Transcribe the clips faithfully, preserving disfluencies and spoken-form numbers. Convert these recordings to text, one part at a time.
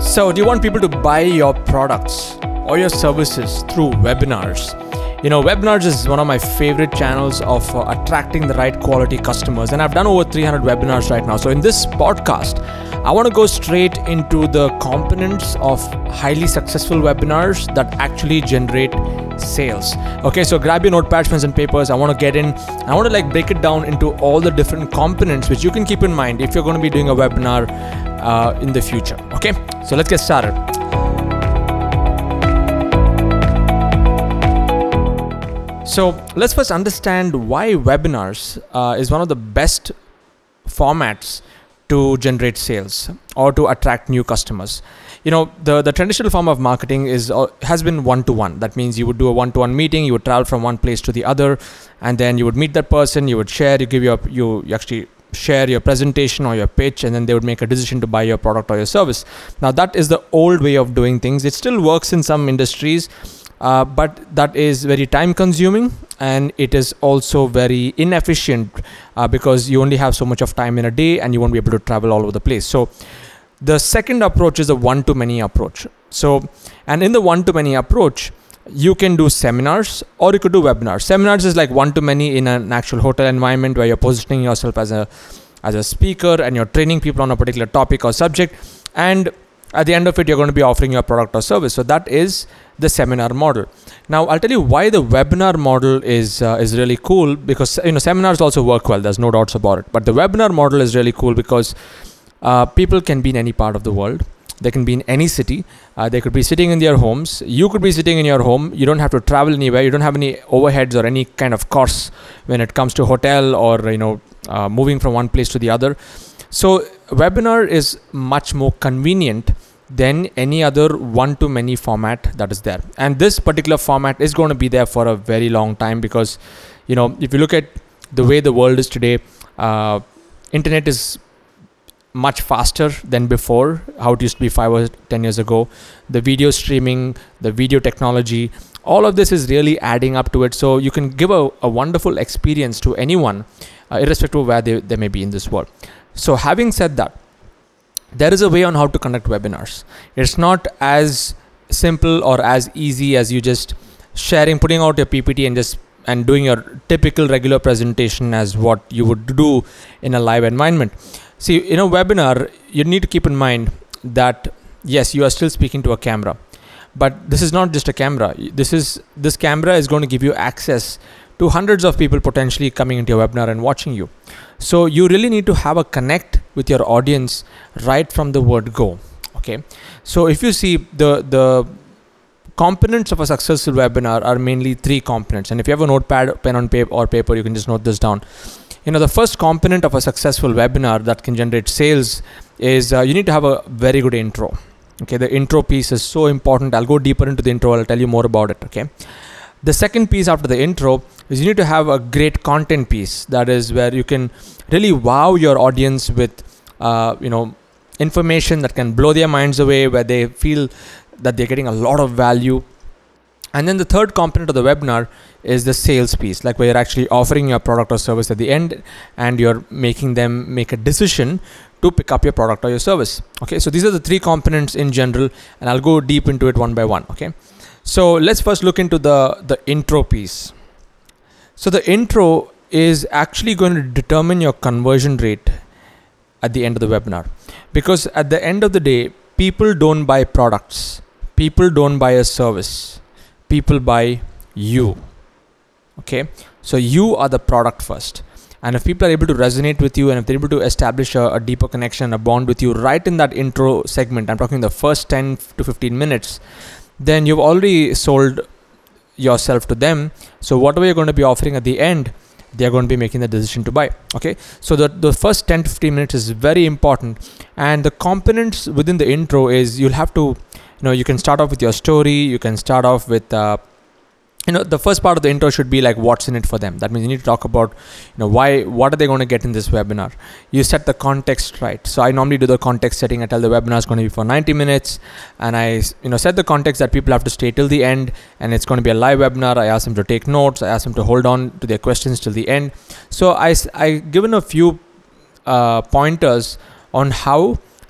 So, do you want people to buy your products or your services through webinars? You know, webinars is one of my favorite channels of uh, attracting the right quality customers, and I've done over three hundred webinars right now. So, in this podcast, I want to go straight into the components of highly successful webinars that actually generate sales. Okay, so grab your notepads, pens and papers. I want to get in. I want to like break it down into all the different components which you can keep in mind if you're going to be doing a webinar uh, in the future. Okay, so let's get started. So let's first understand why webinars uh, is one of the best formats to generate sales or to attract new customers. You know, the, the traditional form of marketing is uh, has been one-to-one. That means you would do a one-to-one meeting, you would travel from one place to the other, and then you would meet that person, you would share, you give your, you, you actually share your presentation or your pitch, and then they would make a decision to buy your product or your service. Now that is the old way of doing things. It still works in some industries, uh, but that is very time consuming, and it is also very inefficient uh, because you only have so much of time in a day and you won't be able to travel all over the place. So the second approach is a one-to-many approach. So, and in the one-to-many approach, you can do seminars or you could do webinars. Seminars is like one-to-many in an actual hotel environment where you're positioning yourself as a as a speaker and you're training people on a particular topic or subject. And at the end of it, you're going to be offering your product or service. So that is the seminar model. Now, I'll tell you why the webinar model is uh, is really cool, because you know seminars also work well. There's no doubts about it. But the webinar model is really cool because Uh, people can be in any part of the world. They can be in any city. Uh, they could be sitting in their homes. You could be sitting in your home. You don't have to travel anywhere. You don't have any overheads or any kind of costs when it comes to hotel or you know uh, moving from one place to the other. So webinar is much more convenient than any other one-to-many format that is there. And this particular format is going to be there for a very long time because you know if you look at the way the world is today, uh, internet is much faster than before, how it used to be five or ten years ago. The video streaming, the video technology, all of this is really adding up to it. So you can give a, a wonderful experience to anyone, uh, irrespective of where they, they may be in this world. So having said that, there is a way on how to conduct webinars. It's not as simple or as easy as you just sharing, putting out your P P T and just and doing your typical regular presentation as what you would do in a live environment. See, in a webinar, you need to keep in mind that yes, you are still speaking to a camera, but this is not just a camera. This is this camera is going to give you access to hundreds of people potentially coming into your webinar and watching you. So you really need to have a connect with your audience right from the word go. Okay, so if you see the the components of a successful webinar are mainly three components, and if you have a notepad, pen on paper or paper, you can just note this down. You know, the first component of a successful webinar that can generate sales is uh, you need to have a very good intro. Okay, the intro piece is so important. I'll go deeper into the intro. I'll tell you more about it. Okay, the second piece after the intro is you need to have a great content piece. That is where you can really wow your audience with uh, you know information that can blow their minds away, where they feel that they're getting a lot of value. And then the third component of the webinar is the sales piece, like where you're actually offering your product or service at the end and you're making them make a decision to pick up your product or your service. Okay, so these are the three components in general, and I'll go deep into it one by one. Okay, so let's first look into the, the intro piece. So the intro is actually going to determine your conversion rate at the end of the webinar, because at the end of the day, people don't buy products, people don't buy a service. People buy you. Okay, so you are the product first, and if people are able to resonate with you and if they're able to establish a, a deeper connection, a bond with you right in that intro segment, I'm talking the first ten to fifteen minutes, then you've already sold yourself to them. So whatever you're going to be offering at the end, they're going to be making the decision to buy. Okay, so the, the first ten to fifteen minutes is very important, and the components within the intro is you'll have to You know, you can start off with your story. You can start off with, uh, you know, the first part of the intro should be like what's in it for them. That means you need to talk about, you know, why, what are they going to get in this webinar? You set the context right. So I normally do the context setting. I tell the webinar is going to be for ninety minutes, and I, you know, set the context that people have to stay till the end, and it's going to be a live webinar. I ask them to take notes. I ask them to hold on to their questions till the end. So I, I given a few uh, pointers on how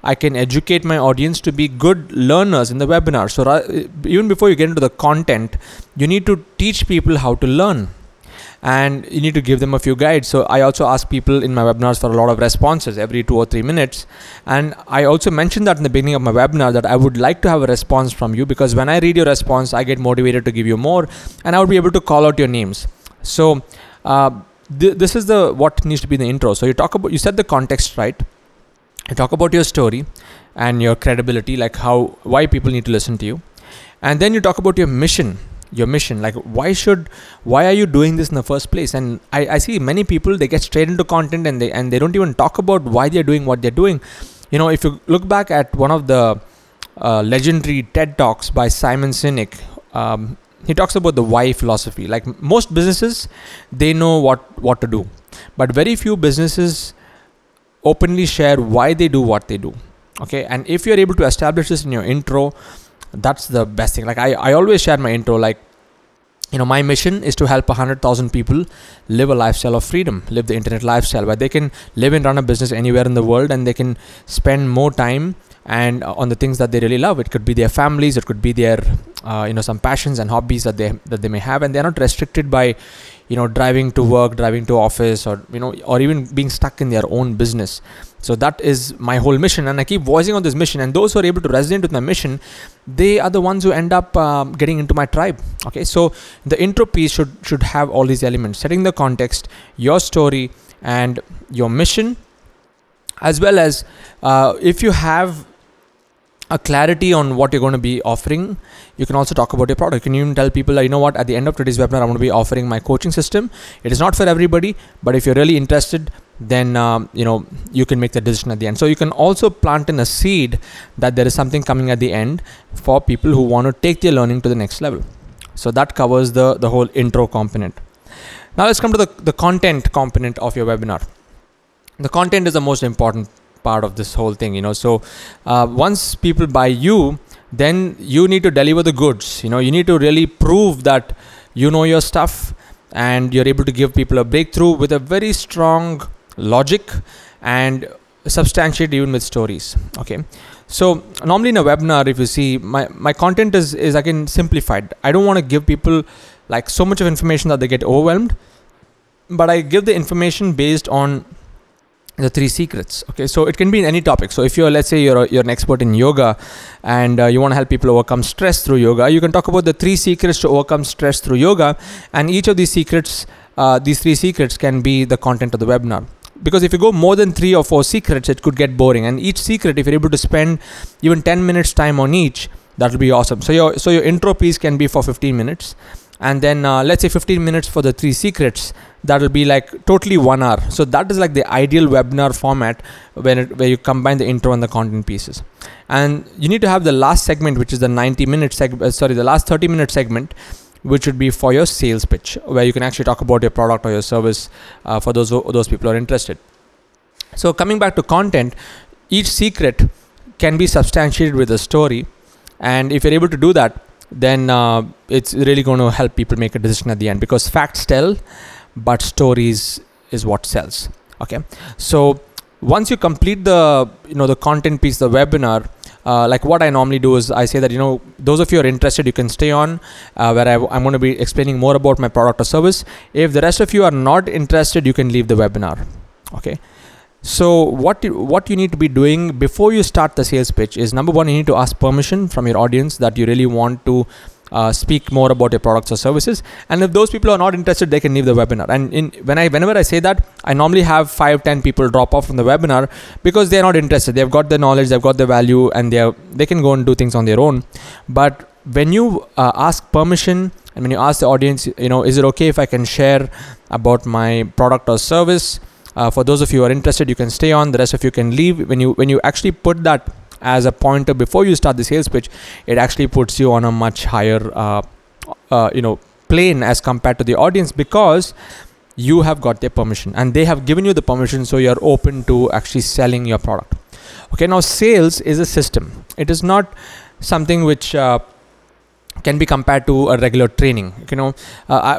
I can educate my audience to be good learners in the webinar. So ra- even before you get into the content, you need to teach people how to learn, and you need to give them a few guides. So I also ask people in my webinars for a lot of responses every two or three minutes. And I also mentioned that in the beginning of my webinar that I would like to have a response from you, because when I read your response, I get motivated to give you more, and I would be able to call out your names. So uh, th- this is the what needs to be the intro. So you talk about, you set the context right. You talk about your story and your credibility, like how, why people need to listen to you. And then you talk about your mission. Your mission, like why should why are you doing this in the first place? And I, I see many people, they get straight into content and they and they don't even talk about why they're doing what they're doing. You know, if you look back at one of the uh, legendary TED Talks by Simon Sinek, um, he talks about the why philosophy. Like most businesses, they know what what to do, but very few businesses openly share why they do what they do. Okay, and if you're able to establish this in your intro, that's the best thing. Like I, I always share my intro, like, you know, my mission is to help one hundred thousand people live a lifestyle of freedom, live the internet lifestyle where they can live and run a business anywhere in the world, and they can spend more time and uh, on the things that they really love. It could be their families, it could be their, uh, you know, some passions and hobbies that they that they may have, and they're not restricted by, you know, driving to work, driving to office, or, you know, or even being stuck in their own business. So that is my whole mission, and I keep voicing on this mission. And those who are able to resonate with my mission, they are the ones who end up um, getting into my tribe. Okay, so the intro piece should should have all these elements: setting the context, your story, and your mission, as well as uh, if you have a clarity on what you're going to be offering, you can also talk about your product. You can even tell people that, you know what, at the end of today's webinar, I'm going to be offering my coaching system. It is not for everybody, but if you're really interested, then um, you know, you can make the decision at the end. So you can also plant in a seed that there is something coming at the end for people who want to take their learning to the next level. So that covers the the whole intro component. Now let's come to the, the content component of your webinar. The content is the most important part of this whole thing, you know. So uh, once people buy you, then you need to deliver the goods. You know, you need to really prove that you know your stuff, and you're able to give people a breakthrough with a very strong logic and substantiate even with stories. Okay, so normally in a webinar, if you see, my my content is is again simplified. I don't want to give people like so much of information that they get overwhelmed, but I give the information based on the three secrets. Okay, so it can be in any topic. So if you're, let's say you're a, you're an expert in yoga, and uh, you want to help people overcome stress through yoga, you can talk about the three secrets to overcome stress through yoga, and each of these secrets, uh, these three secrets can be the content of the webinar. Because if you go more than three or four secrets, it could get boring. And each secret, if you're able to spend even ten minutes time on each, that will be awesome. So your so your intro piece can be for fifteen minutes. And then uh, let's say fifteen minutes for the three secrets, that will be like totally one hour. So that is like the ideal webinar format when it, where you combine the intro and the content pieces. And you need to have the last segment, which is the ninety minute segment, uh, sorry, the last thirty minute segment, which would be for your sales pitch, where you can actually talk about your product or your service uh, for those those people who are interested. So coming back to content, each secret can be substantiated with a story. And if you're able to do that, then uh, it's really going to help people make a decision at the end, because facts tell, but stories is what sells. Okay, so once you complete the you know the content piece, the webinar, uh, like what I normally do is I say that, you know, those of you who are interested, you can stay on uh, where I, I'm going to be explaining more about my product or service. If the rest of you are not interested, you can leave the webinar. Okay, so what you, what you need to be doing before you start the sales pitch is, number one, you need to ask permission from your audience that you really want to uh, speak more about your products or services. And if those people are not interested, they can leave the webinar. And in when I whenever I say that, I normally have five, ten people drop off from the webinar because they're not interested. They've got the knowledge, they've got the value, and they they can go and do things on their own. But when you uh, ask permission, and when you ask the audience, you know, is it okay if I can share about my product or service? Uh, for those of you who are interested, you can stay on. The rest of you can leave. When you when you actually put that as a pointer before you start the sales pitch, it actually puts you on a much higher uh, uh, you know plane as compared to the audience, because you have got their permission and they have given you the permission, so you're open to actually selling your product. Okay, now sales is a system. It is not something which uh, can be compared to a regular training. You know, uh, I,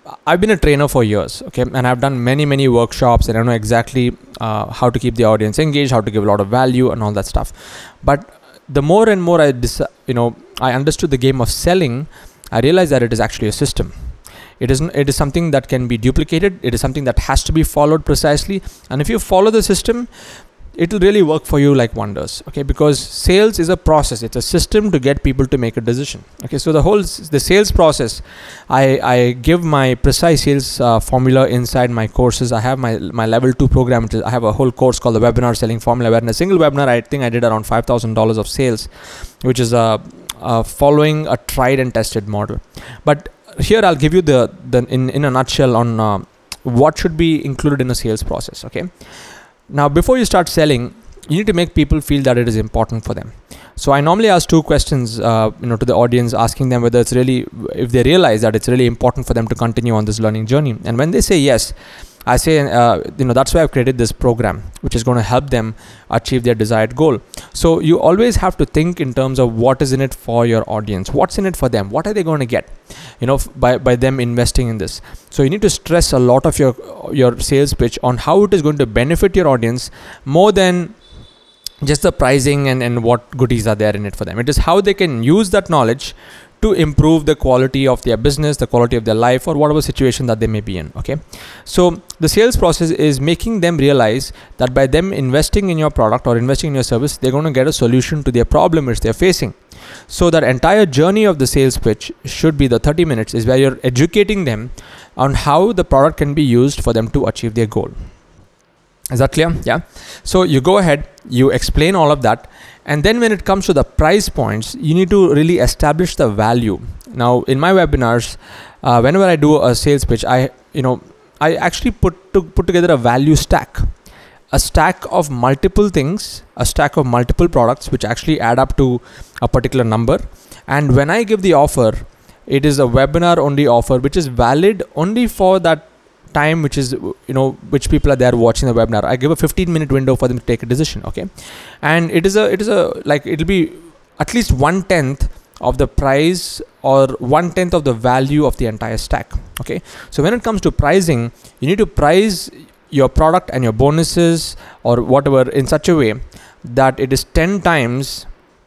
I've been a trainer for years, okay, and I've done many, many workshops, and I know exactly uh, how to keep the audience engaged, how to give a lot of value, and all that stuff. But the more and more I, dis- you know, I understood the game of selling, I realized that it is actually a system. It is it is something that can be duplicated. It is something that has to be followed precisely. And if you follow the system, it will really work for you like wonders. Okay, because sales is a process. It's a system to get people to make a decision. Okay, so the whole the sales process, I I give my precise sales uh, formula inside my courses. I have my my level two program. Which is, I have a whole course called the Webinar Selling Formula, where in a single webinar, I think I did around five thousand dollars of sales, which is a uh, uh, following a tried and tested model. But here I'll give you the, the in, in a nutshell on uh, what should be included in a sales process. Okay. Now, before you start selling, you need to make people feel that it is important for them. So I normally ask two questions, uh, you know, to the audience, asking them whether it's really, if they realize that it's really important for them to continue on this learning journey. And when they say yes, I say, uh, you know, that's why I've created this program, which is going to help them achieve their desired goal. So you always have to think in terms of what is in it for your audience, what's in it for them, what are they going to get, you know, f- by, by them investing in this. So you need to stress a lot of your, your sales pitch on how it is going to benefit your audience more than just the pricing and, and what goodies are there in it for them. It is how they can use that knowledge to improve the quality of their business, the quality of their life, or whatever situation that they may be in. Okay, so the sales process is making them realize that by them investing in your product or investing in your service, they're going to get a solution to their problem which they're facing. So that entire journey of the sales pitch should be the thirty minutes, is where you're educating them on how the product can be used for them to achieve their goal. Is that clear? Yeah. So you go ahead, you explain all of that. And then when it comes to the price points, you need to really establish the value. Now, in my webinars, uh, whenever I do a sales pitch, I, you know, I actually put to put together a value stack, a stack of multiple things, a stack of multiple products, which actually add up to a particular number. And when I give the offer, it is a webinar only offer, which is valid only for that time, which is, you know, which people are there watching the webinar. I give a fifteen minute window for them to take a decision. Okay, and it is a it is a like it'll be at least one tenth of the price or one tenth of the value of the entire stack. Okay, so when it comes to pricing, you need to price your product and your bonuses or whatever in such a way that it is ten times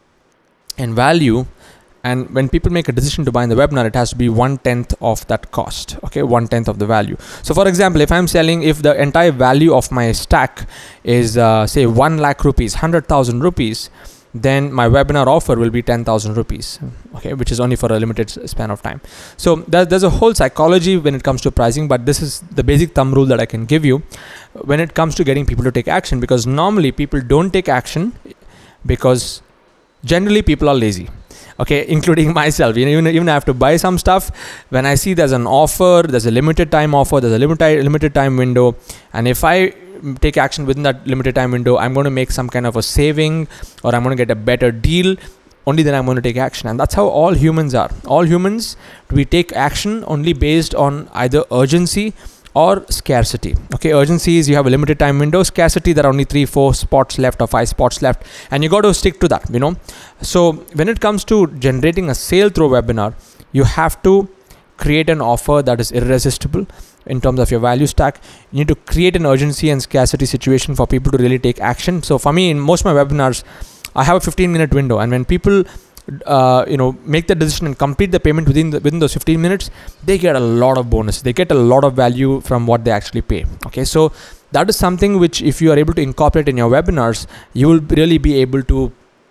in value. And when people make a decision to buy in the webinar, it has to be one tenth of that cost. Okay, one tenth of the value. So, for example, if I'm selling, if the entire value of my stack is uh, say one lakh rupees, hundred thousand rupees, then my webinar offer will be ten thousand rupees. Okay, which is only for a limited span of time. So there, there's a whole psychology when it comes to pricing, but this is the basic thumb rule that I can give you when it comes to getting people to take action. Because normally people don't take action because generally people are lazy. Okay, including myself. You know, even, even I have to buy some stuff. When I see there's an offer, there's a limited time offer, there's a limited limited time window, and if I take action within that limited time window, I'm going to make some kind of a saving, or I'm going to get a better deal. Only then I'm going to take action. And that's how all humans are. All humans, we take action only based on either urgency or scarcity. Okay, urgency is you have a limited time window. Scarcity, there are only three, four spots left or five spots left, and you got to stick to that, you know. So when it comes to generating a sale through a webinar, you have to create an offer that is irresistible in terms of your value stack. You need to create an urgency and scarcity situation for people to really take action. So for me, in most of my webinars, I have a fifteen minute window, and when people Uh, you know, make the decision and complete the payment within the, within those fifteen minutes, they get a lot of bonus. They get a lot of value from what they actually pay. Okay, so that is something which, if you are able to incorporate in your webinars, you will really be able to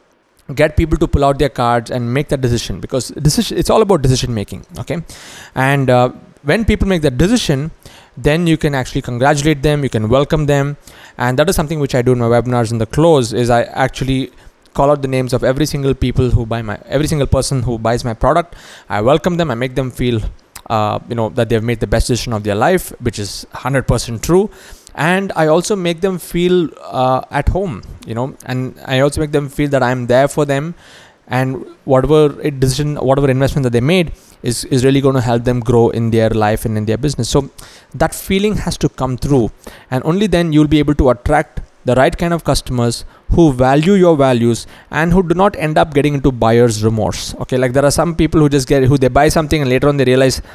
get people to pull out their cards and make that decision, because decision, it's all about decision making. Okay, and uh, when people make that decision, then you can actually congratulate them, you can welcome them, and that is something which I do in my webinars. In the close, is I actually call out the names of every single people who buy my, every single person who buys my product. I welcome them. I make them feel, uh, you know, that they've made the best decision of their life, which is one hundred percent true. And I also make them feel uh, at home, you know, and I also make them feel that I'm there for them, and whatever decision, whatever investment that they made is, is really going to help them grow in their life and in their business. So that feeling has to come through, and only then you'll be able to attract the right kind of customers who value your values and who do not end up getting into buyer's remorse. Okay, like there are some people who just get, who they buy something and later on they realize,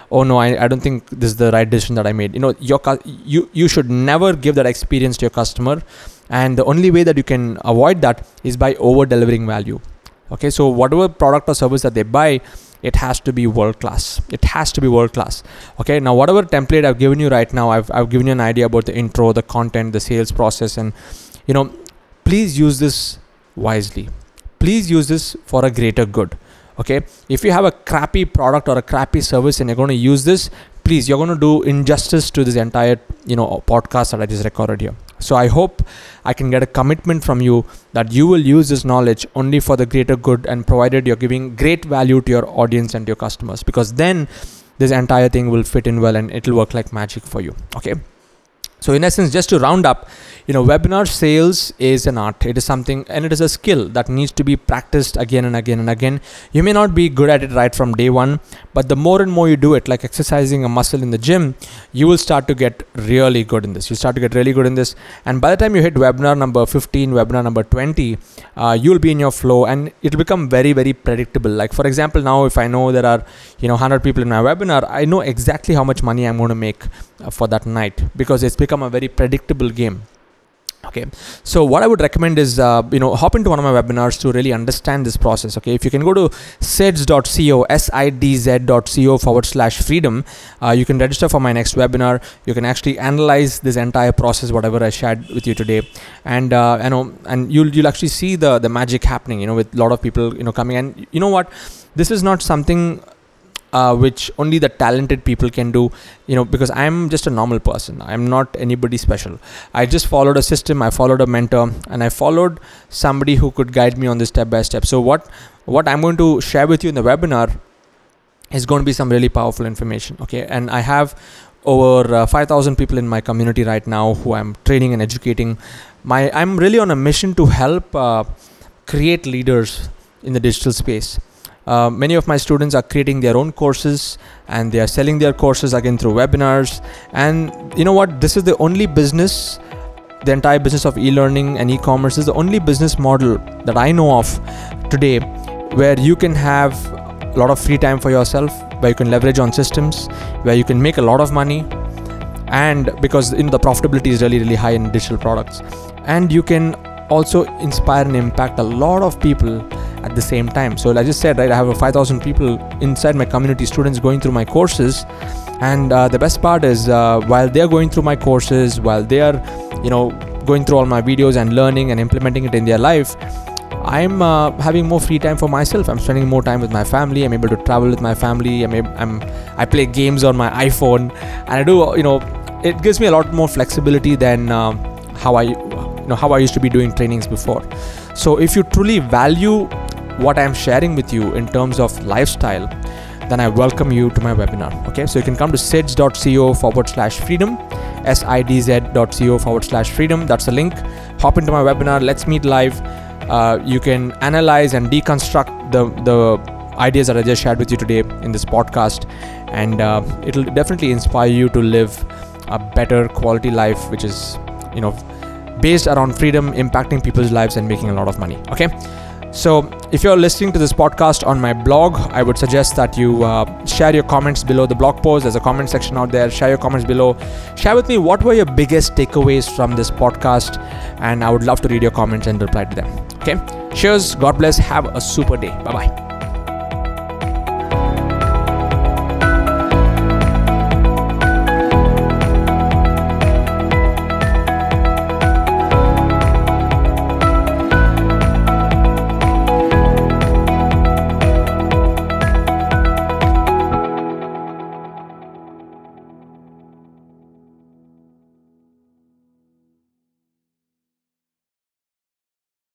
oh no, I, I don't think this is the right decision that I made. You know, your you you should never give that experience to your customer, and the only way that you can avoid that is by over delivering value. Okay, so whatever product or service that they buy, it has to be world class. It has to be world class. Okay, now whatever template I've given you right now, I've I've given you an idea about the intro, the content, the sales process, and you know, please use this wisely. Please use this for a greater good. Okay, if you have a crappy product or a crappy service and you're going to use this, please, you're going to do injustice to this entire, you know, podcast that I just recorded here. So I hope I can get a commitment from you that you will use this knowledge only for the greater good, and provided you're giving great value to your audience and your customers, because then this entire thing will fit in well and it'll work like magic for you. Okay. So in essence, just to round up, you know, webinar sales is an art. It is something, and it is a skill that needs to be practiced again and again and again. You may not be good at it right from day one, but the more and more you do it, like exercising a muscle in the gym, you will start to get really good in this. You start to get really good in this. And by the time you hit webinar number fifteen, webinar number twenty, uh, you'll be in your flow and it'll become very, very predictable. Like for example, now if I know there are, you know, one hundred people in my webinar, I know exactly how much money I'm going to make uh, for that night, because it's become a very predictable game. Okay, so what I would recommend is, uh, you know, hop into one of my webinars to really understand this process. Okay, if you can go to sidz dot co, S I D Z dot co forward slash freedom, uh, you can register for my next webinar. You can actually analyze this entire process, whatever I shared with you today, and uh, you know, and you'll you'll actually see the the magic happening. You know, with a lot of people, you know, coming. And you know what, this is not something Uh, which only the talented people can do, you know, because I'm just a normal person. I'm not anybody special. I just followed a system, I followed a mentor, and I followed somebody who could guide me on this step by step. So what what I'm going to share with you in the webinar is going to be some really powerful information. Okay, and I have over uh, five thousand people in my community right now who I'm training and educating. My I'm really on a mission to help uh, create leaders in the digital space. Uh, many of my students are creating their own courses, and they are selling their courses again through webinars. And you know what? This is the only business, the entire business of e-learning and e-commerce is the only business model that I know of today where you can have a lot of free time for yourself, where you can leverage on systems, where you can make a lot of money. And because you know, the profitability is really, really high in digital products, and you can also inspire and impact a lot of people at the same time. So like I just said, right, I have five thousand people inside my community, students going through my courses. And uh, the best part is uh, while they're going through my courses, while they are, you know, going through all my videos and learning and implementing it in their life, I'm uh, having more free time for myself. I'm spending more time with my family. I'm able to travel with my family. I'm, able, I'm I play games on my iPhone, and I do, you know, it gives me a lot more flexibility than uh, how I, you know, how I used to be doing trainings before. So if you truly value what I'm sharing with you in terms of lifestyle, then I welcome you to my webinar. Okay, so you can come to sidz dot co forward slash freedom, S I D Z dot co forward slash freedom. That's the link. Hop into my webinar. Let's meet live. Uh, you can analyze and deconstruct the the ideas that I just shared with you today in this podcast, and uh, it'll definitely inspire you to live a better quality life, which is, you know, based around freedom, impacting people's lives and making a lot of money. Okay. So if you're listening to this podcast on my blog, I would suggest that you uh, share your comments below the blog post. There's a comment section out there. Share your comments below. Share with me what were your biggest takeaways from this podcast, and I would love to read your comments and reply to them. Okay. Cheers. God bless. Have a super day. Bye-bye.